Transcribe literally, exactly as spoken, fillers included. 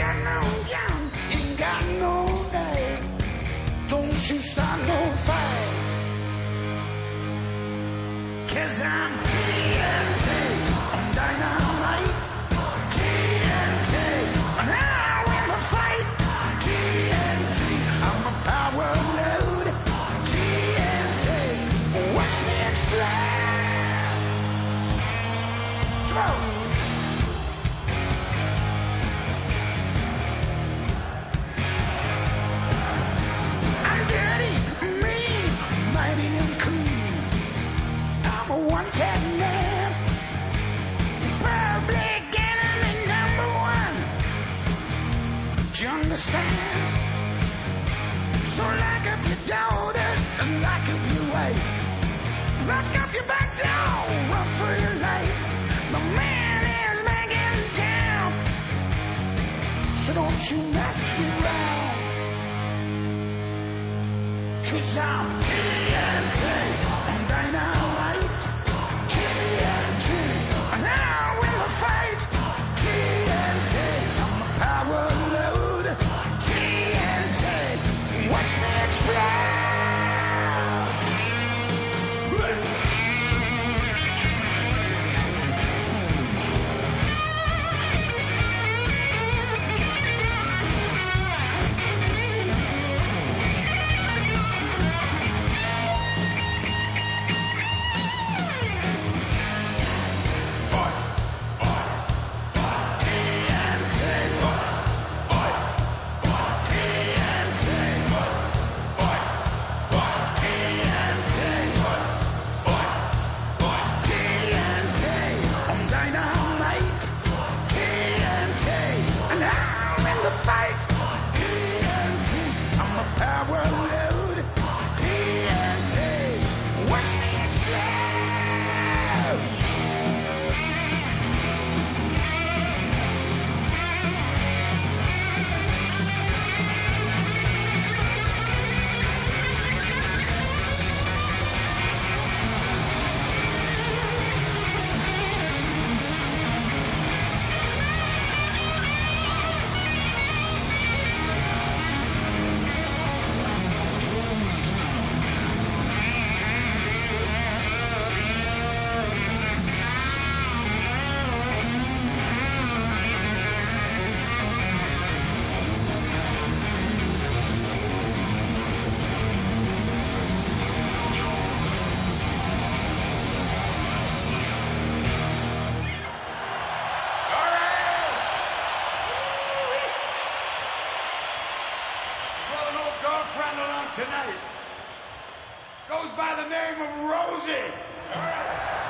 got no gun, ain't got no name. Don't you start no fight. Cause I'm T N T, I'm dynamite. T N T, and I wanna fight. T N T, I'm a power load. T N T, watch me explode. Come on. I'm dirty, mean, mighty and clean. I'm a one-tap man. Public enemy number one. Do you understand? So lock up your daughters and lock up your wife. Lock up your back door, run for your life. The man is making down. So don't you mess me around. Cause I'm T N T, I'm dynamite. T N T, and I will fight. T N T, I'm a power load. T N T, watch me explode. Tonight goes by the name of Rosie. All right.